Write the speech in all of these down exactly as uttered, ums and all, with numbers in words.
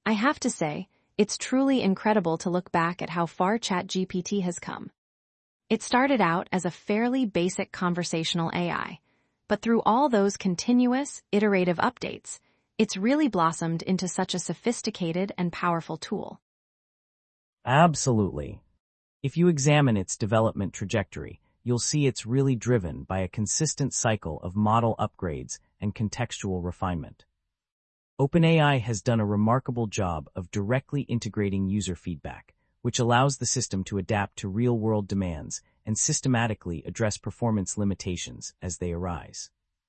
I have to say, it's truly incredible to look back at how far ChatGPT has come. It started out as a fairly basic conversational A I, but through all those continuous, iterative updates, it's really blossomed into such a sophisticated and powerful tool. Absolutely. If you examine its development trajectory, you'll see it's really driven by a consistent cycle of model upgrades and contextual refinement. OpenAI has done a remarkable job of directly integrating user feedback, which allows the system to adapt to real-world demands and systematically address performance limitations as they arise.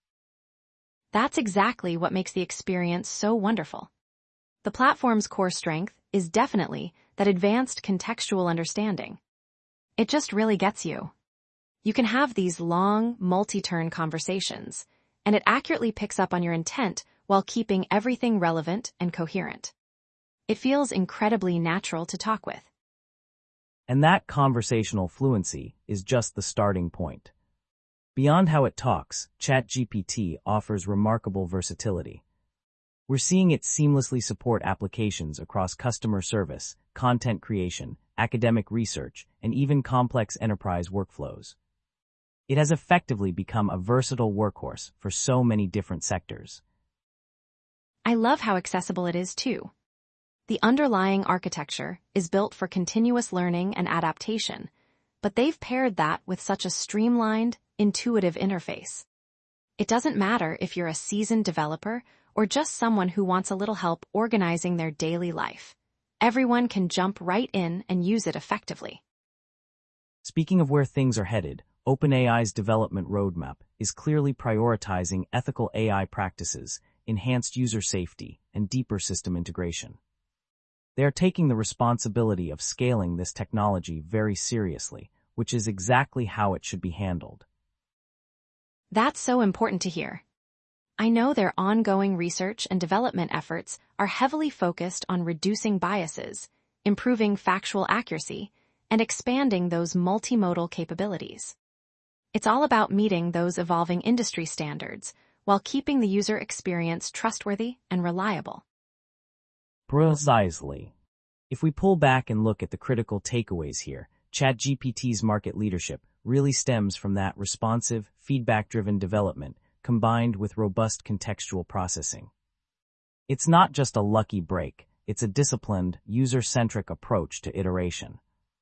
That's exactly what makes the experience so wonderful. The platform's core strength is definitely that advanced contextual understanding. It just really gets you. You can have these long, multi-turn conversations, and it accurately picks up on your intent while keeping everything relevant and coherent. It feels incredibly natural to talk with. And that conversational fluency is just the starting point. Beyond how it talks, ChatGPT offers remarkable versatility. We're seeing it seamlessly support applications across customer service, content creation, academic research, and even complex enterprise workflows. It has effectively become a versatile workhorse for so many different sectors. I love how accessible it is too. The underlying architecture is built for continuous learning and adaptation, but they've paired that with such a streamlined, intuitive interface. It doesn't matter if you're a seasoned developer or just someone who wants a little help organizing their daily life. Everyone can jump right in and use it effectively. Speaking of where things are headed, OpenAI's development roadmap is clearly prioritizing ethical A I practices, enhanced user safety, and deeper system integration. They are taking the responsibility of scaling this technology very seriously, which is exactly how it should be handled. That's so important to hear. I know their ongoing research and development efforts are heavily focused on reducing biases, improving factual accuracy, and expanding those multimodal capabilities. It's all about meeting those evolving industry standards while keeping the user experience trustworthy and reliable. Precisely. If we pull back and look at the critical takeaways here, ChatGPT's market leadership really stems from that responsive, feedback-driven development combined with robust contextual processing. It's not just a lucky break, it's a disciplined, user-centric approach to iteration.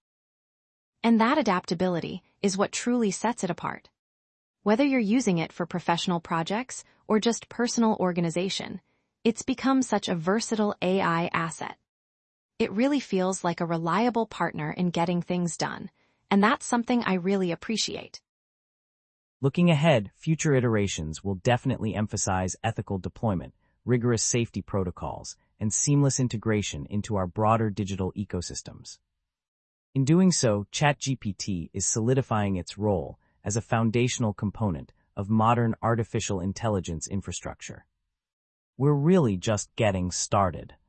And that adaptability is what truly sets it apart. Whether you're using it for professional projects or just personal organization, it's become such a versatile A I asset. It really feels like a reliable partner in getting things done, and that's something I really appreciate. Looking ahead, future iterations will definitely emphasize ethical deployment, rigorous safety protocols, and seamless integration into our broader digital ecosystems. In doing so, ChatGPT is solidifying its role as a foundational component of modern artificial intelligence infrastructure. We're really just getting started.